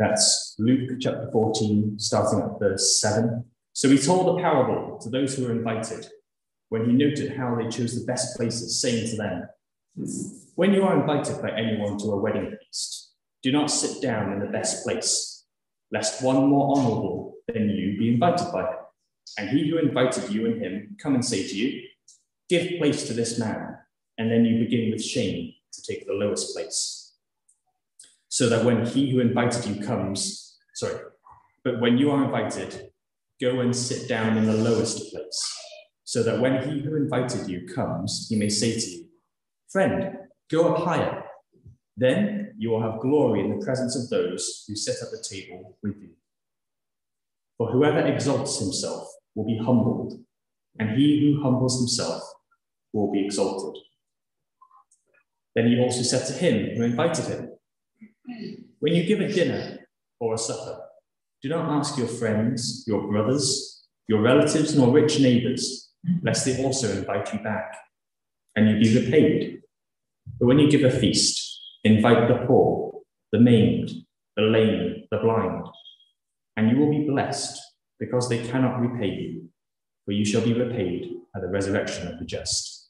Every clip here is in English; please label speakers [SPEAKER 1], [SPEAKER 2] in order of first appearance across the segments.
[SPEAKER 1] That's Luke chapter 14, starting at verse 7. So he told a parable to those who were invited, when he noted how they chose the best places, saying to them, when you are invited by anyone to a wedding feast, do not sit down in the best place, lest one more honorable than you be invited by him. And he who invited you and him come and say to you, give place to this man, and then you begin with shame to take the lowest place. So that when he who invited you but when you are invited, go and sit down in the lowest place, so that when he who invited you comes, he may say to you, friend, go up higher. Then you will have glory in the presence of those who sit at the table with you. For whoever exalts himself will be humbled, and he who humbles himself will be exalted. Then he also said to him who invited him, when you give a dinner or a supper, do not ask your friends, your brothers, your relatives, nor rich neighbors, lest they also invite you back, and you be repaid. But when you give a feast, invite the poor, the maimed, the lame, the blind, and you will be blessed, because they cannot repay you, for you shall be repaid at the resurrection of the just.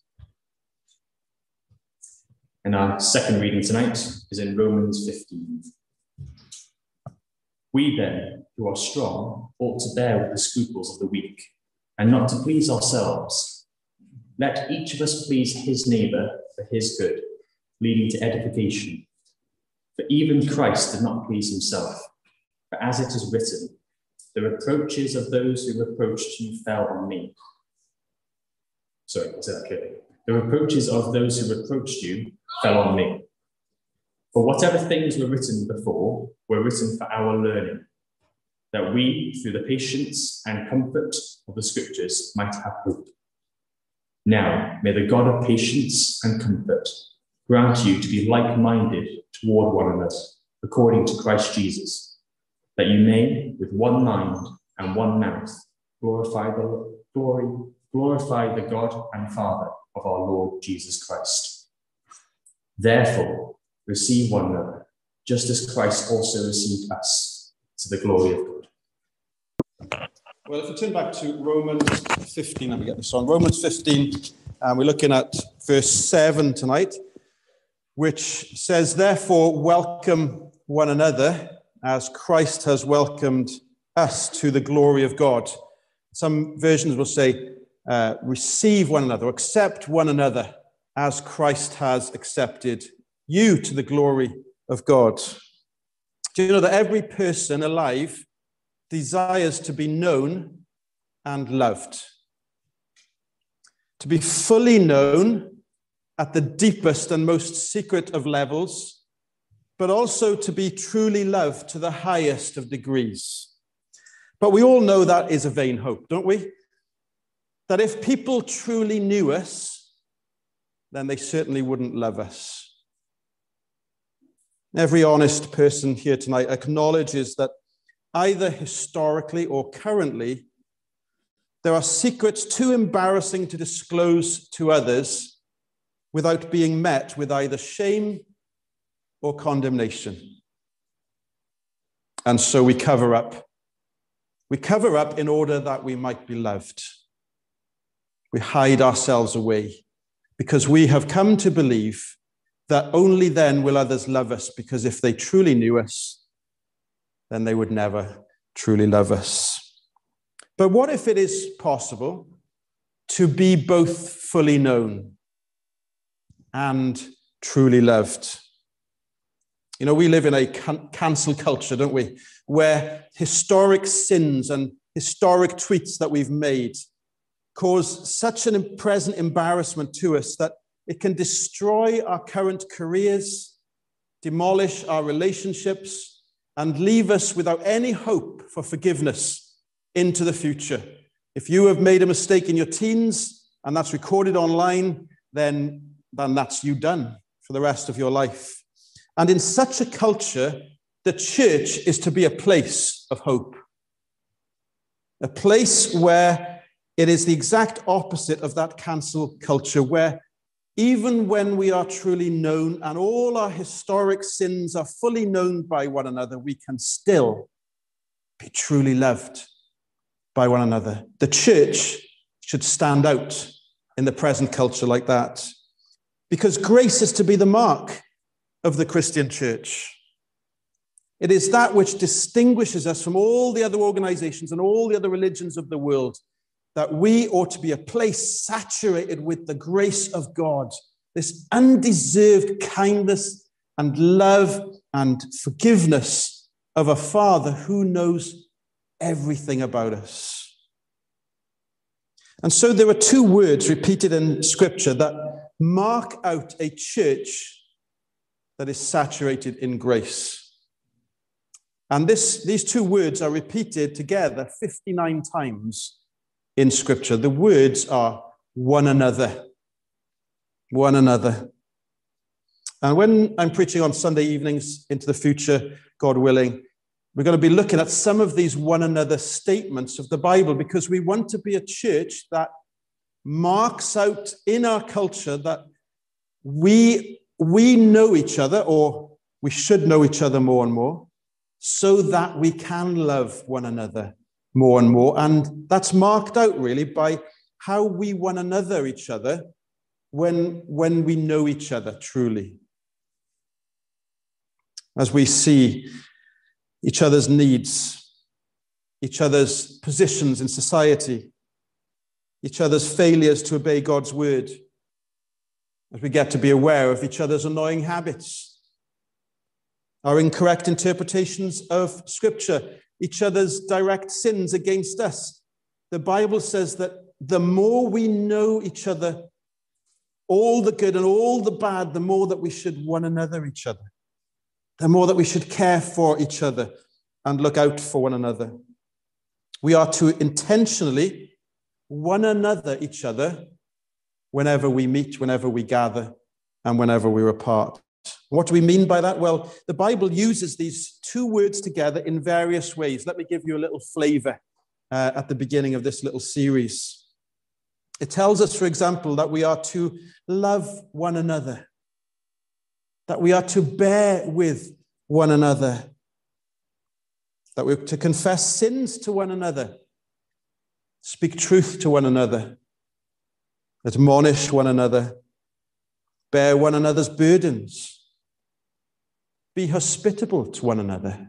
[SPEAKER 1] And our second reading tonight is in Romans 15. We then, who are strong, ought to bear with the scruples of the weak, and not to please ourselves. Let each of us please his neighbour for his good, leading to edification. For even Christ did not please himself, but as it is written, the reproaches of those who reproached you fell on me. Sorry, I'll say that clearly. The reproaches of those who reproached you fell on me. For whatever things were written before were written for our learning, that we, through the patience and comfort of the scriptures, might have hope. Now, may the God of patience and comfort grant you to be like-minded toward one another, according to Christ Jesus, that you may, with one mind and one mouth, glorify the God and Father of our Lord Jesus Christ. Therefore, receive one another, just as Christ also received us, to the glory of God.
[SPEAKER 2] Well, if we turn back to Romans 15, let me get this on. Romans 15, and we're looking at verse 7 tonight, which says, therefore, welcome one another as Christ has welcomed us to the glory of God. Some versions will say, receive one another, accept one another as Christ has accepted you to the glory of God. Do you know that every person alive desires to be known and loved? To be fully known at the deepest and most secret of levels, but also to be truly loved to the highest of degrees. But we all know that is a vain hope, don't we? That if people truly knew us, then they certainly wouldn't love us. Every honest person here tonight acknowledges that either historically or currently, there are secrets too embarrassing to disclose to others without being met with either shame or condemnation. And so we cover up. We cover up in order that we might be loved. We hide ourselves away because we have come to believe that only then will others love us, because if they truly knew us, then they would never truly love us. But what if it is possible to be both fully known and truly loved? You know, we live in a cancel culture, don't we? Where historic sins and historic tweets that we've made cause such an present embarrassment to us that it can destroy our current careers, demolish our relationships, and leave us without any hope for forgiveness into the future. If you have made a mistake in your teens and that's recorded online, then that's you done for the rest of your life. And in such a culture, the church is to be a place of hope. A place where it is the exact opposite of that cancel culture, where even when we are truly known and all our historic sins are fully known by one another, we can still be truly loved by one another. The church should stand out in the present culture like that, because grace is to be the mark of the Christian church. It is that which distinguishes us from all the other organizations and all the other religions of the world, that we ought to be a place saturated with the grace of God, this undeserved kindness and love and forgiveness of a Father who knows everything about us. And so there are two words repeated in Scripture that mark out a church that is saturated in grace. And these two words are repeated together 59 times in Scripture. The words are one another. One another. And when I'm preaching on Sunday evenings into the future, God willing, we're going to be looking at some of these one another statements of the Bible, because we want to be a church that marks out in our culture that we know each other, or we should know each other more and more, so that we can love one another more and more. And that's marked out really by how we one another each other when we know each other truly. As we see each other's needs, each other's positions in society, each other's failures to obey God's word, as we get to be aware of each other's annoying habits, our incorrect interpretations of Scripture, each other's direct sins against us. The Bible says that the more we know each other, all the good and all the bad, the more that we should one another each other, the more that we should care for each other and look out for one another. We are to intentionally one another each other whenever we meet, whenever we gather, and whenever we're apart. What do we mean by that? Well, the Bible uses these two words together in various ways. Let me give you a little flavor at the beginning of this little series. It tells us, for example, that we are to love one another, that we are to bear with one another, that we're to confess sins to one another, speak truth to one another, admonish one another, bear one another's burdens, be hospitable to one another,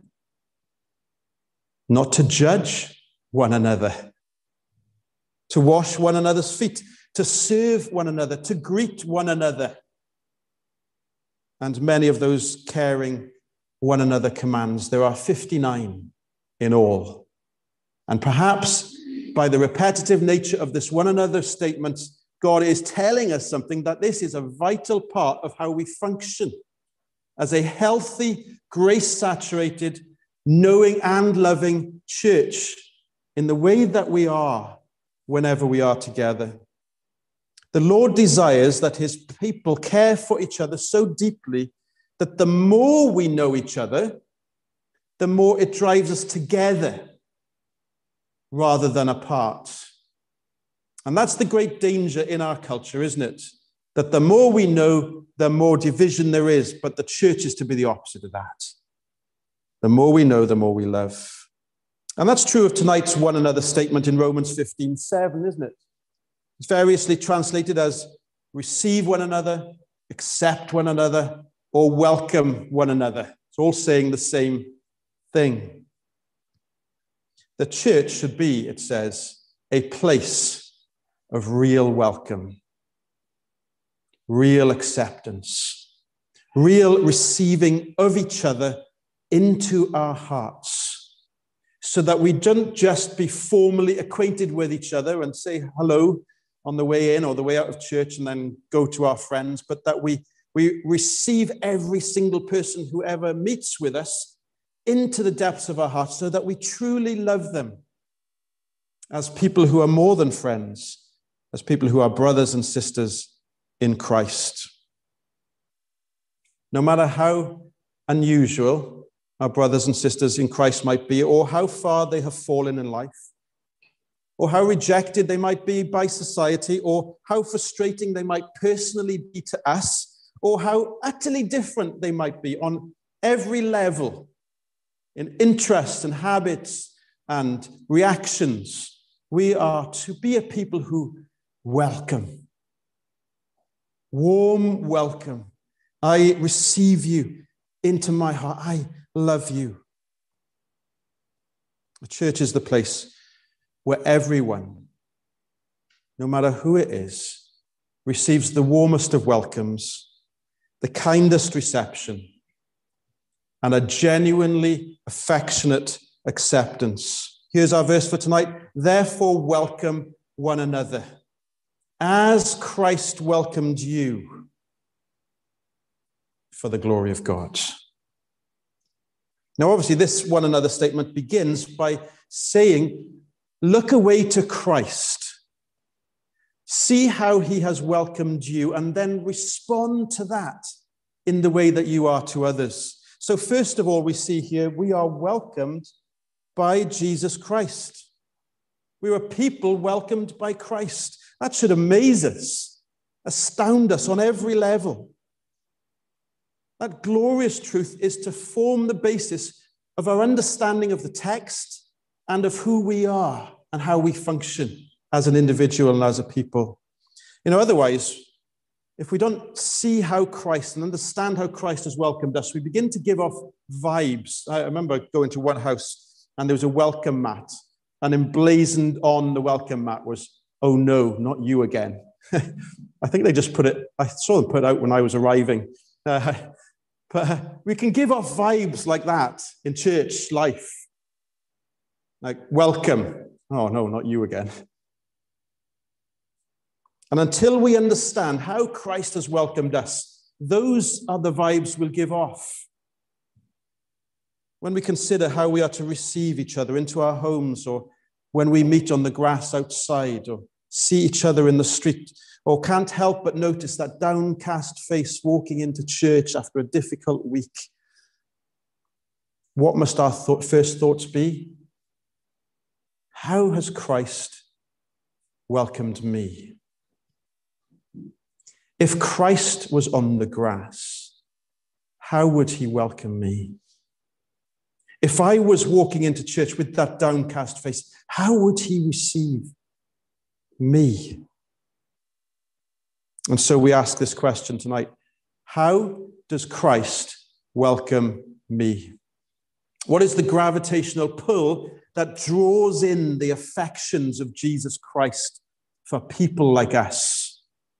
[SPEAKER 2] not to judge one another, to wash one another's feet, to serve one another, to greet one another, and many of those caring one another commands. There are 59 in all. And perhaps by the repetitive nature of this one another statement, God is telling us something, that this is a vital part of how we function as a healthy, grace-saturated, knowing and loving church in the way that we are whenever we are together. The Lord desires that his people care for each other so deeply that the more we know each other, the more it drives us together rather than apart. And that's the great danger in our culture, isn't it? That the more we know, the more division there is, but the church is to be the opposite of that. The more we know, the more we love. And that's true of tonight's one another statement in Romans 15:7, isn't it? It's variously translated as receive one another, accept one another, or welcome one another. It's all saying the same thing. The church should be, it says, a place of real welcome, real acceptance, real receiving of each other into our hearts, so that we don't just be formally acquainted with each other and say hello on the way in or the way out of church and then go to our friends, but that we receive every single person who ever meets with us into the depths of our hearts, so that we truly love them as people who are more than friends, as people who are brothers and sisters in Christ. No matter how unusual our brothers and sisters in Christ might be, or how far they have fallen in life, or how rejected they might be by society, or how frustrating they might personally be to us, or how utterly different they might be on every level in interests and habits and reactions, we are to be a people who welcome. Warm welcome. I receive you into my heart. I love you. The church is the place where everyone, no matter who it is, receives the warmest of welcomes, the kindest reception, and a genuinely affectionate acceptance. Here's our verse for tonight. Therefore, welcome one another, as Christ welcomed you, for the glory of God. Now, obviously, this one another statement begins by saying, look away to Christ. See how he has welcomed you, and then respond to that in the way that you are to others. So first of all, we see here, we are welcomed by Jesus Christ. We are people welcomed by Christ. That should amaze us, astound us on every level. That glorious truth is to form the basis of our understanding of the text and of who we are and how we function as an individual and as a people. Otherwise, if we don't see how Christ and understand how Christ has welcomed us, we begin to give off vibes. I remember going to one house and there was a welcome mat, and emblazoned on the welcome mat was, "Oh no, not you again." I think they just I saw them put out when I was arriving. But we can give off vibes like that in church life. Like, welcome. Oh, no, not you again. And until we understand how Christ has welcomed us, those are the vibes we'll give off. When we consider how we are to receive each other into our homes, or when we meet on the grass outside, or see each other in the street, or can't help but notice that downcast face walking into church after a difficult week, what must our first thoughts be? How has Christ welcomed me? If Christ was on the grass, how would he welcome me? If I was walking into church with that downcast face, how would he receive me? And so we ask this question tonight: how does Christ welcome me? What is the gravitational pull that draws in the affections of Jesus Christ for people like us?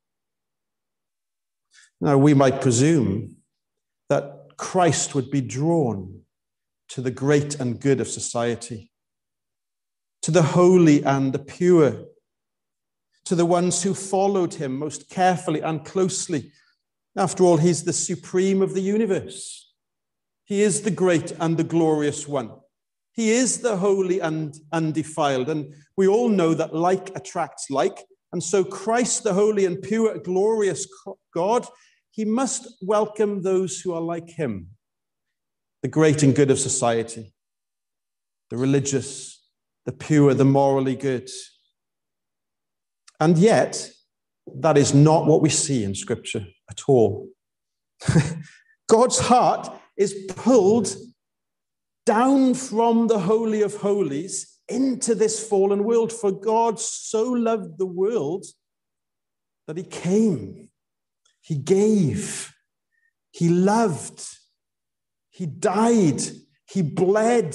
[SPEAKER 2] Now, we might presume that Christ would be drawn to the great and good of society, to the holy and the pure, to the ones who followed him most carefully and closely. After all, he's the supreme of the universe. He is the great and the glorious one. He is the holy and undefiled. And we all know that like attracts like. And so Christ, the holy and pure, glorious God, he must welcome those who are like him, the great and good of society, the religious, the pure, the morally good. And yet, that is not what we see in Scripture at all. God's heart is pulled down from the Holy of Holies into this fallen world. For God so loved the world that he came, he gave, he loved, he died, he bled.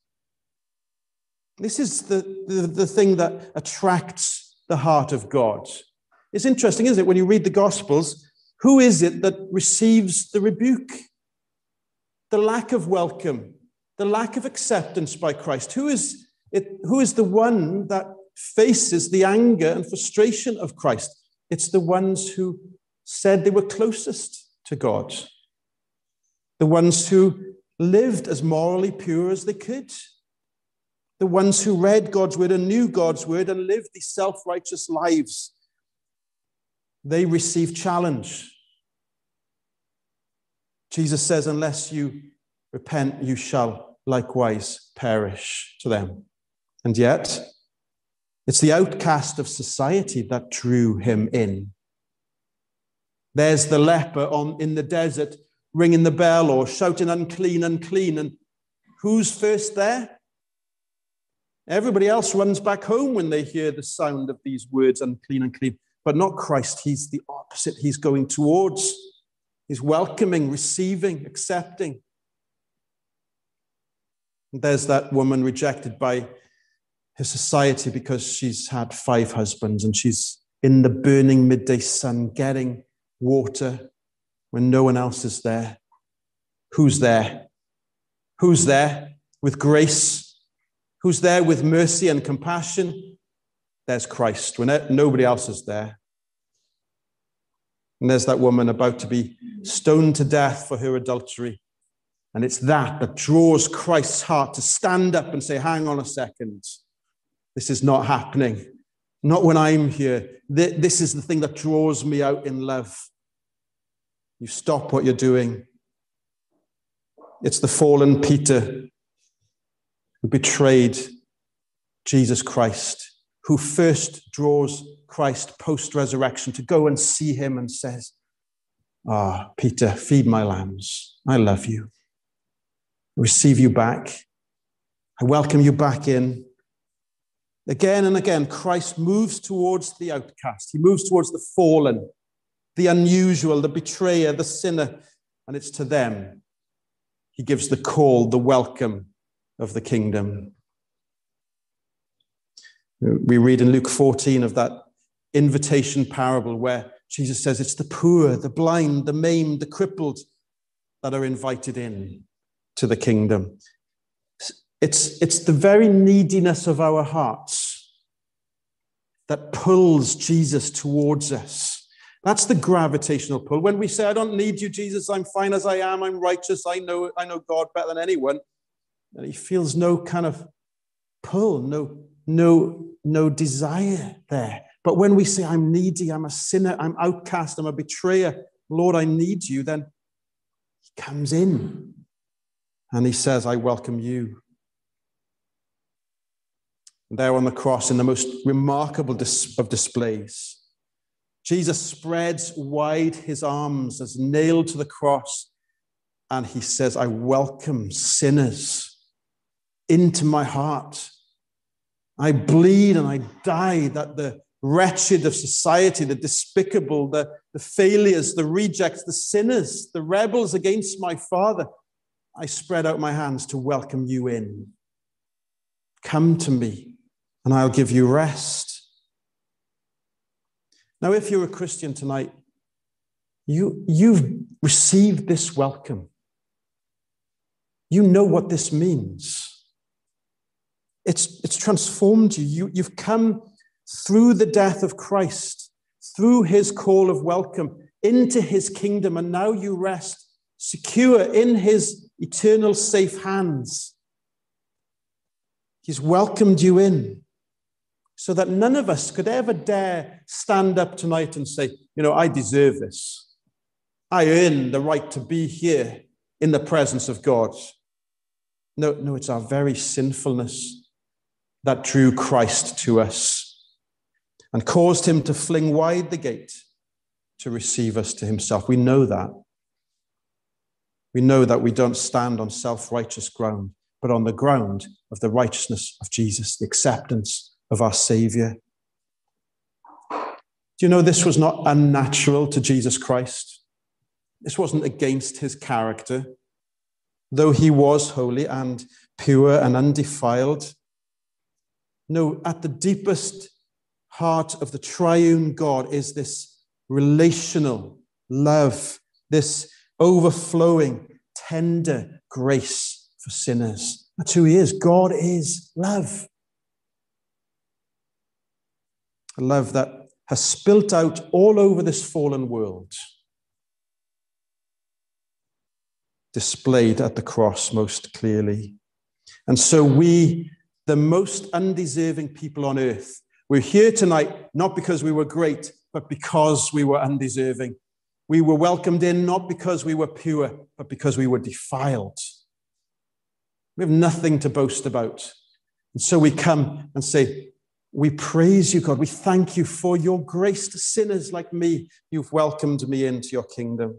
[SPEAKER 2] This is the thing that attracts the heart of God. It's interesting, isn't it? When you read the Gospels, who is it that receives the rebuke? The lack of welcome, the lack of acceptance by Christ. Who is the one that faces the anger and frustration of Christ? It's the ones who said they were closest to God. The ones who lived as morally pure as they could. The ones who read God's word and knew God's word and lived these self-righteous lives. They receive challenge. Jesus says, unless you repent, you shall likewise perish, to them. And yet, It's the outcast of society that drew him in. There's the leper in the desert ringing the bell or shouting, unclean, unclean. And who's first there? Everybody else runs back home when they hear the sound of these words, unclean, unclean. But not Christ. He's the opposite. He's going towards. He's welcoming, receiving, accepting. And there's that woman rejected by her society because she's had 5 husbands and she's in the burning midday sun getting water when no one else is there. Who's there? Who's there with grace? Who's there with mercy and compassion? There's Christ when nobody else is there. And there's that woman about to be stoned to death for her adultery. And it's that draws Christ's heart to stand up and say, hang on a second. This is not happening. Not when I'm here. This is the thing that draws me out in love. You stop what you're doing. It's the fallen Peter who betrayed Jesus Christ, who first draws Christ post-resurrection to go and see him and says, Peter, feed my lambs. I love you. I receive you back. I welcome you back in. Again and again, Christ moves towards the outcast. He moves towards the fallen, the unusual, the betrayer, the sinner, and it's to them he gives the call, the welcome of the kingdom. We read in Luke 14 of that invitation parable where Jesus says it's the poor, the blind, the maimed, the crippled that are invited in to the kingdom. It's the very neediness of our hearts that pulls Jesus towards us. That's the gravitational pull. When we say, I don't need you, Jesus, I'm fine as I am, I'm righteous, I know God better than anyone, and he feels no kind of pull, no desire there. But when we say, I'm needy, I'm a sinner, I'm outcast, I'm a betrayer, Lord, I need you, then he comes in and he says, I welcome you. And there on the cross, in the most remarkable of displays, Jesus spreads wide his arms as nailed to the cross, and he says, I welcome sinners into my heart. I bleed and I die that the wretched of society, the despicable, the failures, the rejects, the sinners, the rebels against my Father, I spread out my hands to welcome you in. Come to me and I'll give you rest. Now, if you're a Christian tonight, you've received this welcome. You know what this means. It's transformed you. You've come through the death of Christ, through his call of welcome into his kingdom, and now you rest secure in his eternal safe hands. He's welcomed you in so that none of us could ever dare stand up tonight and say, I deserve this. I earn the right to be here in the presence of God. No, it's our very sinfulness that drew Christ to us and caused him to fling wide the gate to receive us to himself. We know that. We know that we don't stand on self-righteous ground, but on the ground of the righteousness of Jesus, the acceptance of our Savior. Do you know this was not unnatural to Jesus Christ? This wasn't against his character. Though he was holy and pure and undefiled, no, at the deepest heart of the triune God is this relational love, this overflowing, tender grace for sinners. That's who he is. God is love. A love that has spilt out all over this fallen world, displayed at the cross most clearly. And so we, the most undeserving people on earth, we're here tonight not because we were great, but because we were undeserving. We were welcomed in not because we were pure, but because we were defiled. We have nothing to boast about. And so we come and say, We praise you, God. We thank you for your grace to sinners like me. You've welcomed me into your kingdom.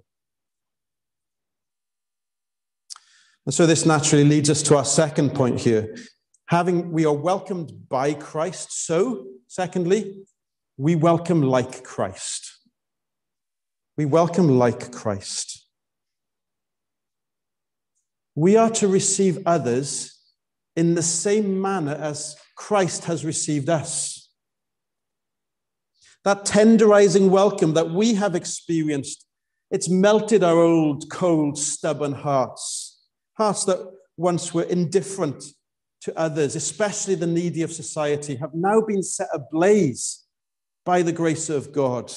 [SPEAKER 2] And so this naturally leads us to our second point here. We are welcomed by Christ. So, secondly, we welcome like Christ. We welcome like Christ. We are to receive others in the same manner as Christ has received us. That tenderizing welcome that we have experienced, it's melted our old, cold, stubborn hearts. Hearts that once were indifferent to others, especially the needy of society, have now been set ablaze by the grace of God.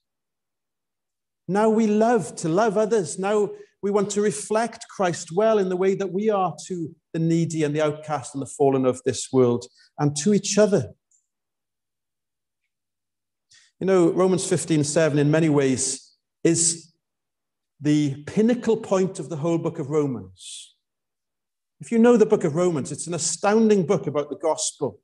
[SPEAKER 2] Now we love to love others. Now we want to reflect Christ well in the way that we are to the needy and the outcast and the fallen of this world, and to each other. You know, Romans 15:7 in many ways is the pinnacle point of the whole book of Romans. If you know the book of Romans, it's an astounding book about the gospel.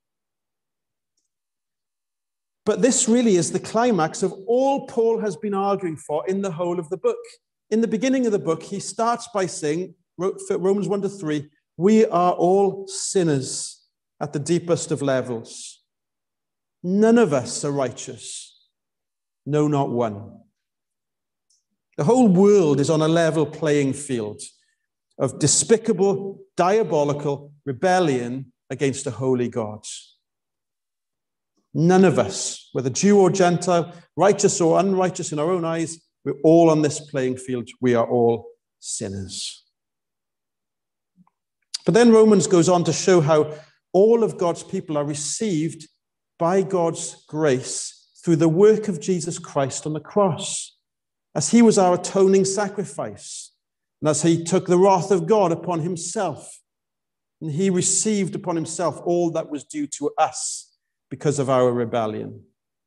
[SPEAKER 2] But this really is the climax of all Paul has been arguing for in the whole of the book. In the beginning of the book, he starts by saying, Romans 1-3, we are all sinners at the deepest of levels. None of us are righteous. No, not one. The whole world is on a level playing field of despicable, diabolical rebellion against a holy God. None of us, whether Jew or Gentile, righteous or unrighteous in our own eyes, we're all on this playing field. We are all sinners. But then Romans goes on to show how all of God's people are received by God's grace through the work of Jesus Christ on the cross, as he was our atoning sacrifice. And as he took the wrath of God upon himself, and he received upon himself all that was due to us because of our rebellion.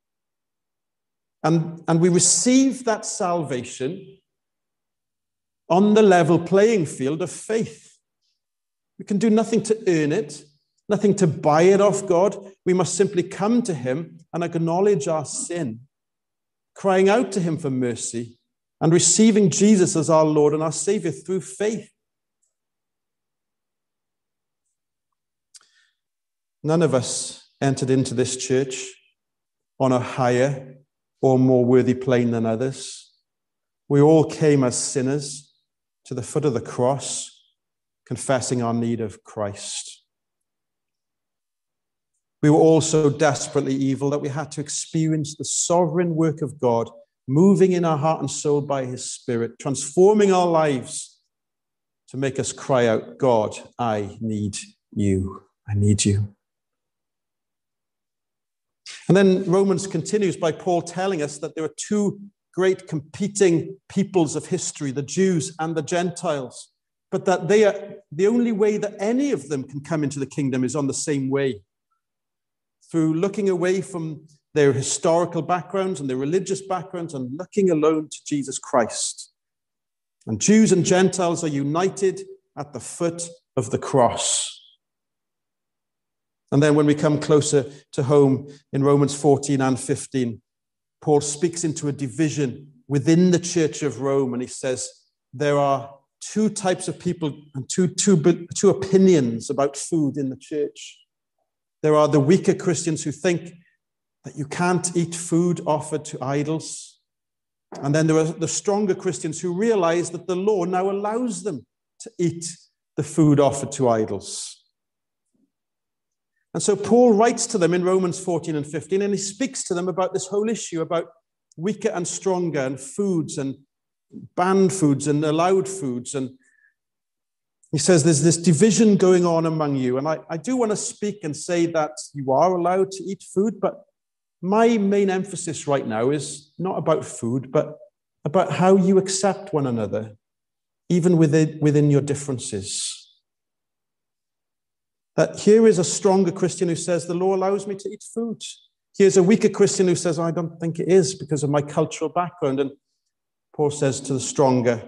[SPEAKER 2] And we receive that salvation on the level playing field of faith. We can do nothing to earn it, nothing to buy it off God. We must simply come to him and acknowledge our sin, crying out to him for mercy, and receiving Jesus as our Lord and our Savior through faith. None of us entered into this church on a higher or more worthy plane than others. We all came as sinners to the foot of the cross, confessing our need of Christ. We were all so desperately evil that we had to experience the sovereign work of God moving in our heart and soul by his Spirit, transforming our lives to make us cry out, God, I need you. I need you. And then Romans continues by Paul telling us that there are two great competing peoples of history, the Jews and the Gentiles, but that they are the only way that any of them can come into the kingdom is on the same way, through looking away from their historical backgrounds and their religious backgrounds and looking alone to Jesus Christ. And Jews and Gentiles are united at the foot of the cross. And then when we come closer to home in Romans 14 and 15, Paul speaks into a division within the Church of Rome, and he says there are two types of people and two opinions about food in the church. There are the weaker Christians who think that you can't eat food offered to idols. And then there are the stronger Christians who realize that the law now allows them to eat the food offered to idols. And so Paul writes to them in Romans 14 and 15, and he speaks to them about this whole issue about weaker and stronger and foods and banned foods and allowed foods. And he says there's this division going on among you. And I do want to speak and say that you are allowed to eat food, but my main emphasis right now is not about food, but about how you accept one another, even within your differences. That here is a stronger Christian who says, the law allows me to eat food. Here's a weaker Christian who says, I don't think it is because of my cultural background. And Paul says to the stronger,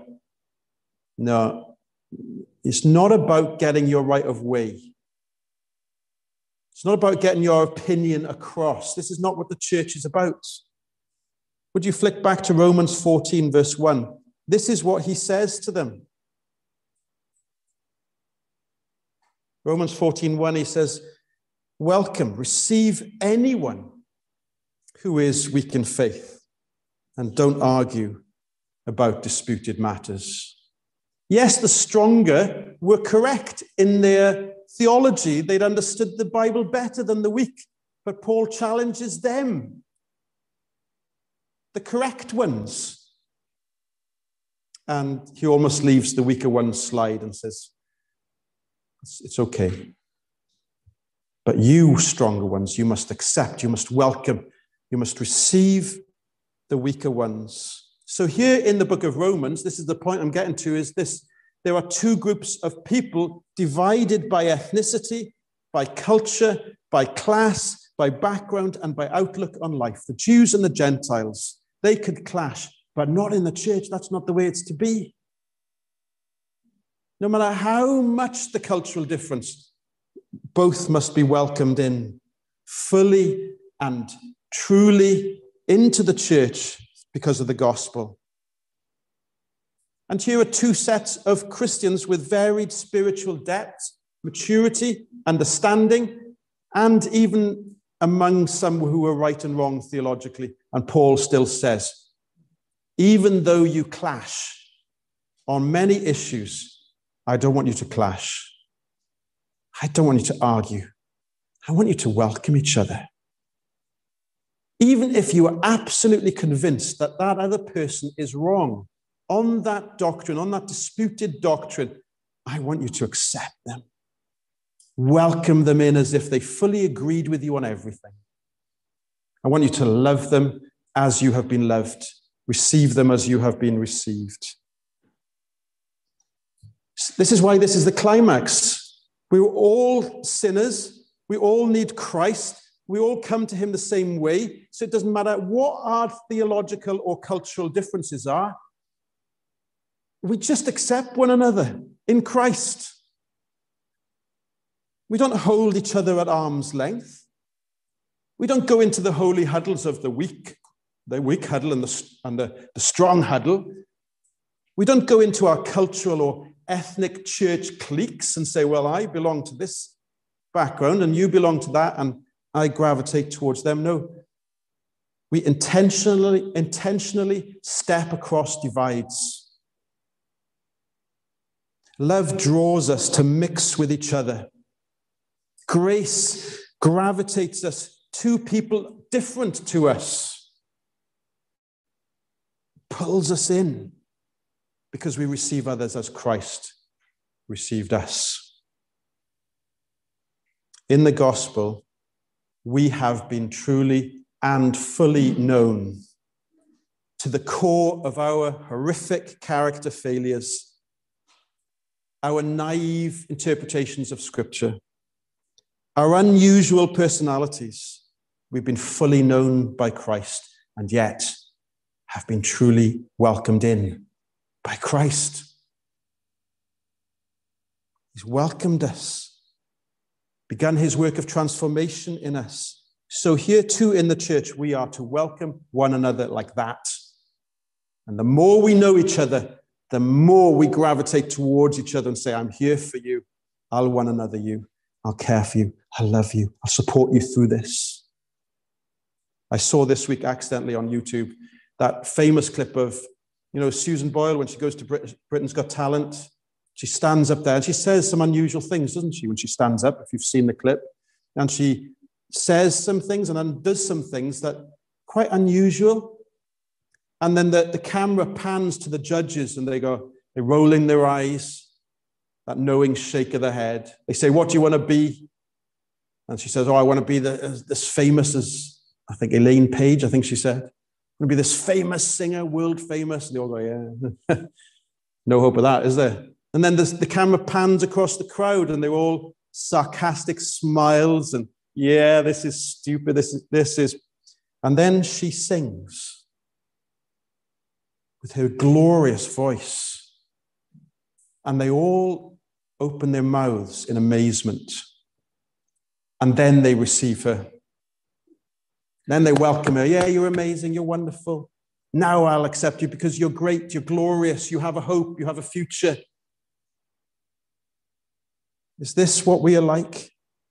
[SPEAKER 2] no, it's not about getting your right of way. It's not about getting your opinion across. This is not what the church is about. Would you flick back to Romans 14, verse 1? This is what he says to them. Romans 14:1, he says, welcome, receive anyone who is weak in faith, and don't argue about disputed matters. Yes, the stronger were correct in their theology. They'd understood the Bible better than the weak, but Paul challenges them, the correct ones. And he almost leaves the weaker ones slide and says, it's okay. But you stronger ones, you must accept, you must welcome, you must receive the weaker ones. So here in the book of Romans, this is the point I'm getting to, is this: there are two groups of people divided by ethnicity, by culture, by class, by background, and by outlook on life. The Jews and the Gentiles, they could clash, but not in the church. That's not the way it's to be. No matter how much the cultural difference, both must be welcomed in fully and truly into the church because of the gospel. And here are two sets of Christians with varied spiritual depth, maturity, understanding, and even among some who are right and wrong theologically. And Paul still says, even though you clash on many issues, I don't want you to clash. I don't want you to argue. I want you to welcome each other. Even if you are absolutely convinced that that other person is wrong on that doctrine, on that disputed doctrine, I want you to accept them. Welcome them in as if they fully agreed with you on everything. I want you to love them as you have been loved. Receive them as you have been received. This is why this is the climax. We were all sinners. We all need Christ. We all come to him the same way. So it doesn't matter what our theological or cultural differences are. We just accept one another in Christ. We don't hold each other at arm's length. We don't go into the holy huddles of the weak huddle and the strong huddle. We don't go into our cultural or ethnic church cliques and say, well, I belong to this background and you belong to that, and I gravitate towards them. No. We intentionally step across divides. Love draws us to mix with each other. Grace gravitates us to people different to us. Pulls us in because we receive others as Christ received us. In the gospel, we have been truly and fully known to the core of our horrific character failures, our naive interpretations of Scripture, our unusual personalities. We've been fully known by Christ and yet have been truly welcomed in by Christ. He's welcomed us, begun his work of transformation in us. So here too in the church, we are to welcome one another like that. And the more we know each other, the more we gravitate towards each other and say, I'm here for you. I'll one another you. I'll care for you. I love you. I'll support you through this. I saw this week accidentally on YouTube that famous clip of, Susan Boyle when she goes to Britain's Got Talent. She stands up there and she says some unusual things, doesn't she, when she stands up, if you've seen the clip. And she says some things and then does some things that are quite unusual. And then the camera pans to the judges and they're rolling their eyes, that knowing shake of the head. They say, what do you want to be? And she says, I want to be as famous as, I think, Elaine Page, I think she said. I want to be this famous singer, world famous. And they all go, yeah. No hope of that, is there? And then the camera pans across the crowd and they're all sarcastic smiles and, yeah, this is stupid, this is. And then she sings with her glorious voice. And they all open their mouths in amazement. And then they receive her. Then they welcome her. Yeah, you're amazing. You're wonderful. Now I'll accept you because you're great. You're glorious. You have a hope. You have a future. Is this what we are like?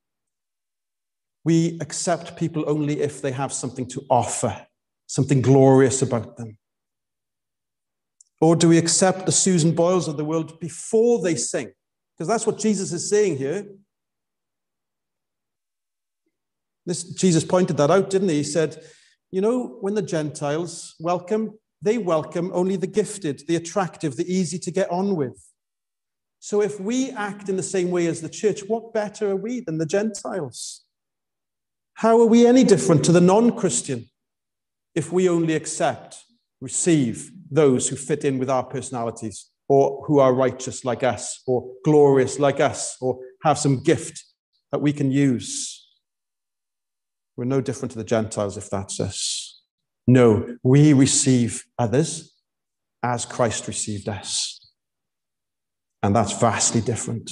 [SPEAKER 2] We accept people only if they have something to offer, something glorious about them. Or do we accept the Susan Boyles of the world before they sing? Because that's what Jesus is saying here. Jesus pointed that out, didn't he? He said, you know, when the Gentiles welcome, they welcome only the gifted, the attractive, the easy to get on with. So if we act in the same way as the church, what better are we than the Gentiles? How are we any different to the non-Christian if we only accept, receive those who fit in with our personalities, or who are righteous like us, or glorious like us, or have some gift that we can use? We're no different to the Gentiles if that's us. No, we receive others as Christ received us. And that's vastly different.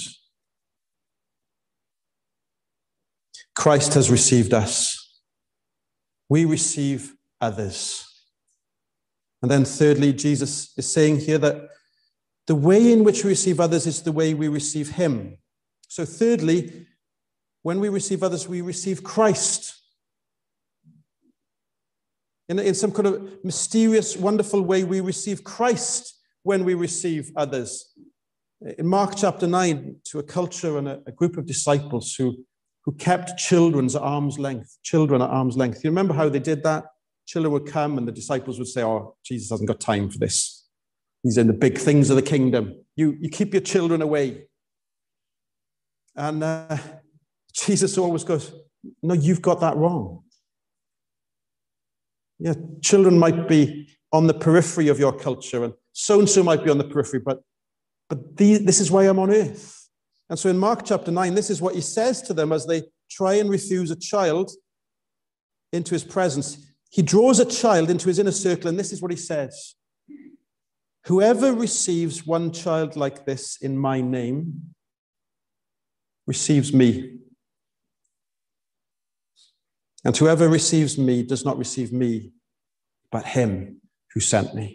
[SPEAKER 2] Christ has received us. We receive others. And then thirdly, Jesus is saying here that the way in which we receive others is the way we receive him. So thirdly, when we receive others, we receive Christ. In some kind of mysterious, wonderful way, we receive Christ when we receive others. In Mark chapter 9, to a culture and a group of disciples who kept children at arm's length. You remember how they did that? Children would come and the disciples would say, oh, Jesus hasn't got time for this. He's in the big things of the kingdom. You keep your children away. And Jesus always goes, no, you've got that wrong. Yeah, children might be on the periphery of your culture, and so-and-so might be on the periphery, but this is why I'm on earth. And so in Mark chapter 9, this is what he says to them as they try and refuse a child into his presence. He draws a child into his inner circle, and this is what he says. Whoever receives one child like this in my name receives me. And whoever receives me does not receive me, but him who sent me.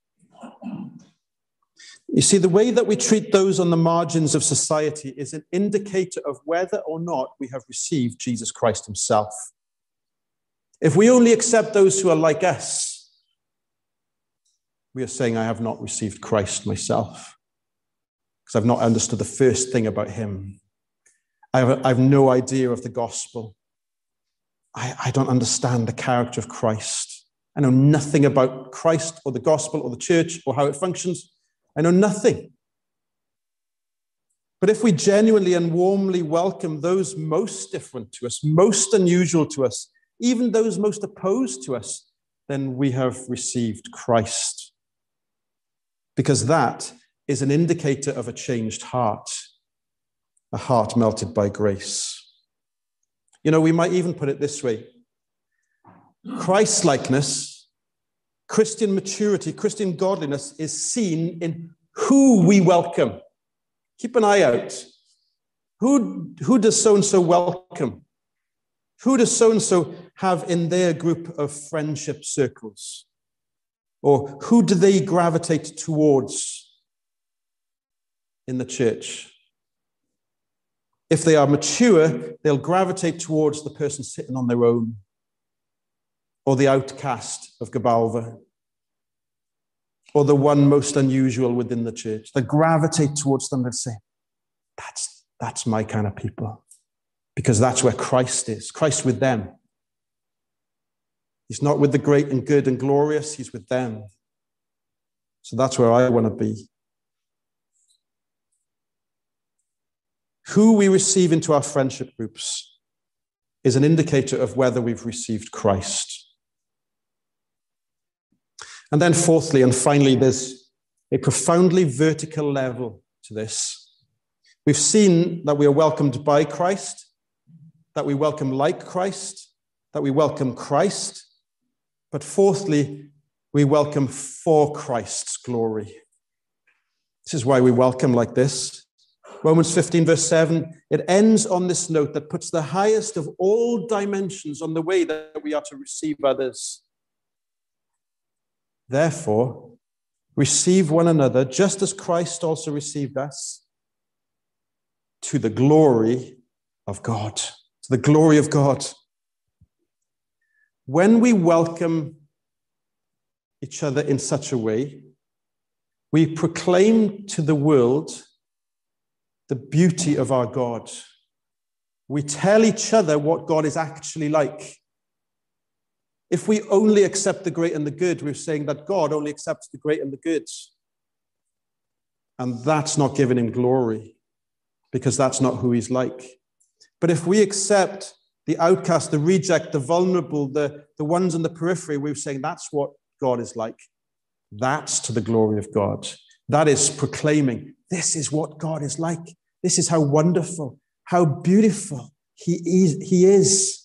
[SPEAKER 2] You see, the way that we treat those on the margins of society is an indicator of whether or not we have received Jesus Christ himself. If we only accept those who are like us, we are saying, I have not received Christ myself, because I've not understood the first thing about him. I have no idea of the gospel. I don't understand the character of Christ. I know nothing about Christ or the gospel or the church or how it functions. I know nothing. But if we genuinely and warmly welcome those most different to us, most unusual to us, even those most opposed to us, then we have received Christ. Because that is an indicator of a changed heart, a heart melted by grace. You know, we might even put it this way. Christ-likeness, Christian maturity, Christian godliness is seen in who we welcome. Keep an eye out. Who does so-and-so welcome? Who does so-and-so have in their group of friendship circles? Or who do they gravitate towards in the church? If they are mature, they'll gravitate towards the person sitting on their own, or the outcast of Gabalva, or the one most unusual within the church. They gravitate towards them and say, that's my kind of people, because that's where Christ is. Christ with them. He's not with the great and good and glorious. He's with them. So that's where I want to be. Who we receive into our friendship groups is an indicator of whether we've received Christ. And then fourthly and finally, there's a profoundly vertical level to this. We've seen that we are welcomed by Christ, that we welcome like Christ, that we welcome Christ. But fourthly, we welcome for Christ's glory. This is why we welcome like this. Romans 15, verse 7, it ends on this note that puts the highest of all dimensions on the way that we are to receive others. Therefore, receive one another just as Christ also received us, to the glory of God. To the glory of God. When we welcome each other in such a way, we proclaim to the world the beauty of our God. We tell each other what God is actually like. If we only accept the great and the good, we're saying that God only accepts the great and the good. And that's not giving him glory, because that's not who he's like. But if we accept the outcast, the reject, the vulnerable, the ones in the periphery, we're saying that's what God is like. That's to the glory of God. That is proclaiming, this is what God is like. This is how wonderful, how beautiful he is.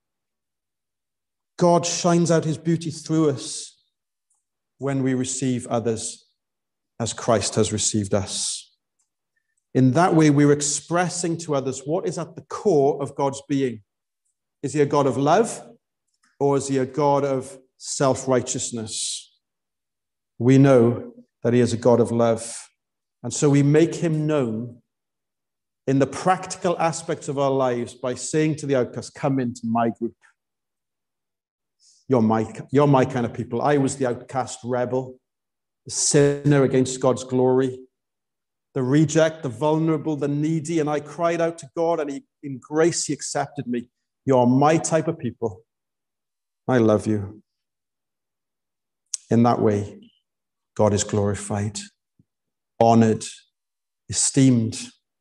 [SPEAKER 2] God shines out his beauty through us when we receive others as Christ has received us. In that way, we're expressing to others what is at the core of God's being. Is he a God of love, or is he a God of self-righteousness? We know that he is a God of love. And so we make him known in the practical aspects of our lives by saying to the outcast, come into my group. You're my kind of people. I was the outcast rebel, the sinner against God's glory, the reject, the vulnerable, the needy, and I cried out to God, and in grace he accepted me. You're my type of people. I love you. In that way, God is glorified, honored, esteemed.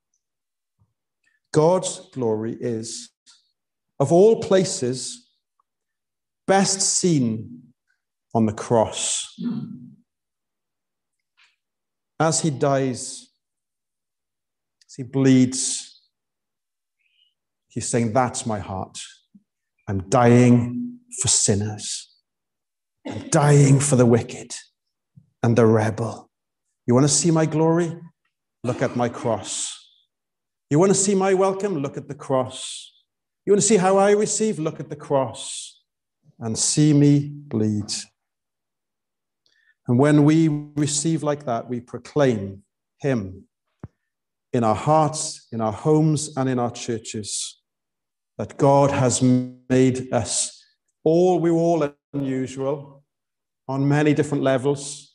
[SPEAKER 2] God's glory is, of all places, best seen on the cross. As he dies, as he bleeds, he's saying, that's my heart. I'm dying for sinners. I'm dying for the wicked and the rebel. You want to see my glory? Look at my cross. You want to see my welcome? Look at the cross. You want to see how I receive? Look at the cross. And see me bleed. And when we receive like that, we proclaim him in our hearts, in our homes, and in our churches, that God has made us we're all unusual on many different levels.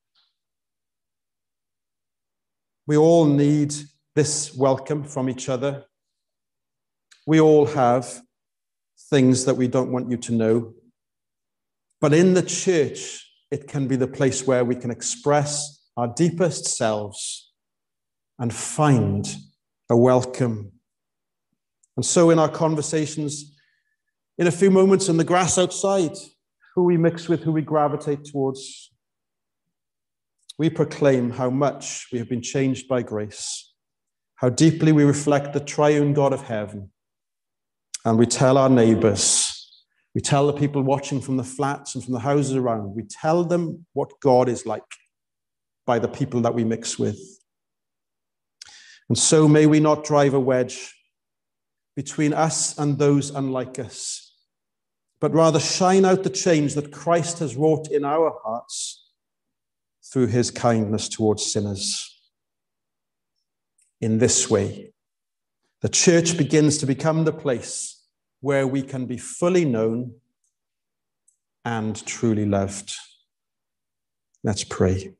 [SPEAKER 2] We all need this welcome from each other. We all have things that we don't want you to know. But in the church, it can be the place where we can express our deepest selves and find a welcome. And so in our conversations, in a few moments in the grass outside, who we mix with, who we gravitate towards, we proclaim how much we have been changed by grace, how deeply we reflect the triune God of heaven. And we tell our neighbors, we tell the people watching from the flats and from the houses around, we tell them what God is like by the people that we mix with. And so may we not drive a wedge between us and those unlike us, but rather shine out the change that Christ has wrought in our hearts through his kindness towards sinners. In this way, the church begins to become the place where we can be fully known and truly loved. Let's pray.